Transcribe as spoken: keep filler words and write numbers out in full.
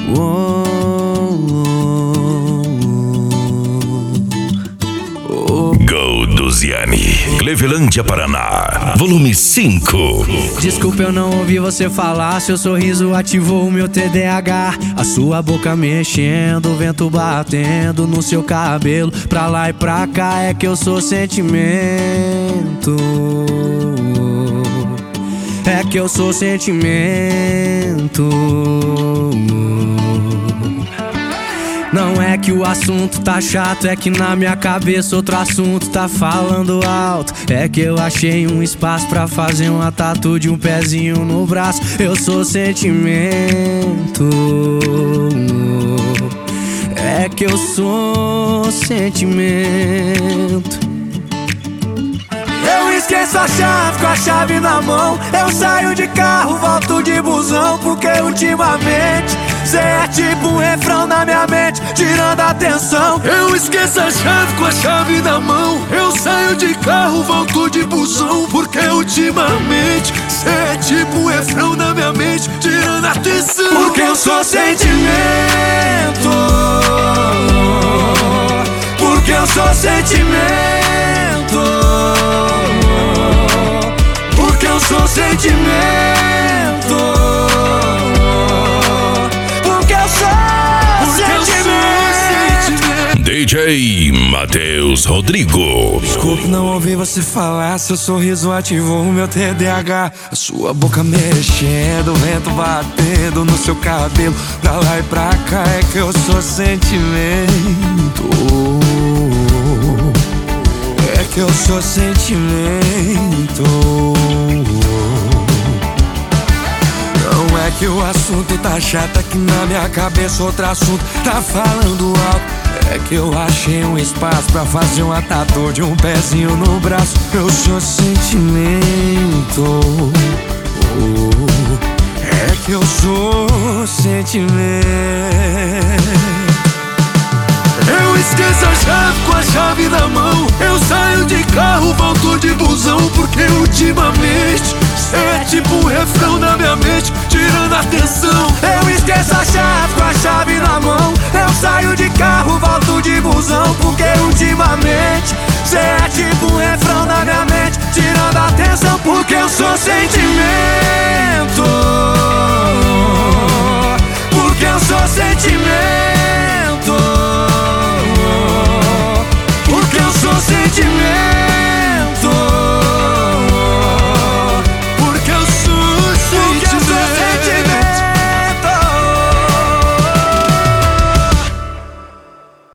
Oh, oh, oh. Golduziani, Clevelândia, Paraná, volume cinco. Desculpa, eu não ouvi você falar. Seu sorriso ativou o meu T D A H. A sua boca mexendo, o vento batendo no seu cabelo. Pra lá e pra cá é que eu sou sentimento. É que eu sou sentimento. Não é que o assunto tá chato, é que na minha cabeça outro assunto tá falando alto. É que eu achei um espaço pra fazer uma tatu de um pezinho no braço. Eu sou sentimento. É que eu sou sentimento. Eu esqueço a chave com a chave na mão. Eu saio de carro, volto de busão, porque ultimamente cê é tipo um refrão na minha mente, tirando a atenção. Eu esqueço a chave com a chave na mão. Eu saio de carro, volto de busão, porque ultimamente cê é tipo um refrão na minha mente, tirando a atenção. Porque eu sou sentimento. Porque eu sou sentimento. Porque eu sou sentimento. Porque eu sou sentimento. D J Matheus Rodrigo. Desculpe não ouvir você falar. Seu sorriso ativou o meu T D A H. A sua boca mexendo, o vento batendo no seu cabelo. Pra lá e pra cá é que eu sou sentimento. É que eu sou sentimento. Não é que o assunto tá chato, é que na minha cabeça outro assunto tá falando alto. É que eu achei um espaço pra fazer uma tatu de um pezinho no braço. Eu sou sentimento. É que eu sou sentimento. Eu esqueço a chave com a chave na mão. Eu saio de carro, volto de busão, porque ultimamente cê é tipo um refrão na minha mente, tirando a atenção. Eu esqueço a chave com a chave na mão. Eu saio de carro, volto de busão, porque ultimamente cê é tipo um refrão na minha mente, tirando a atenção. Porque eu sou sentimento.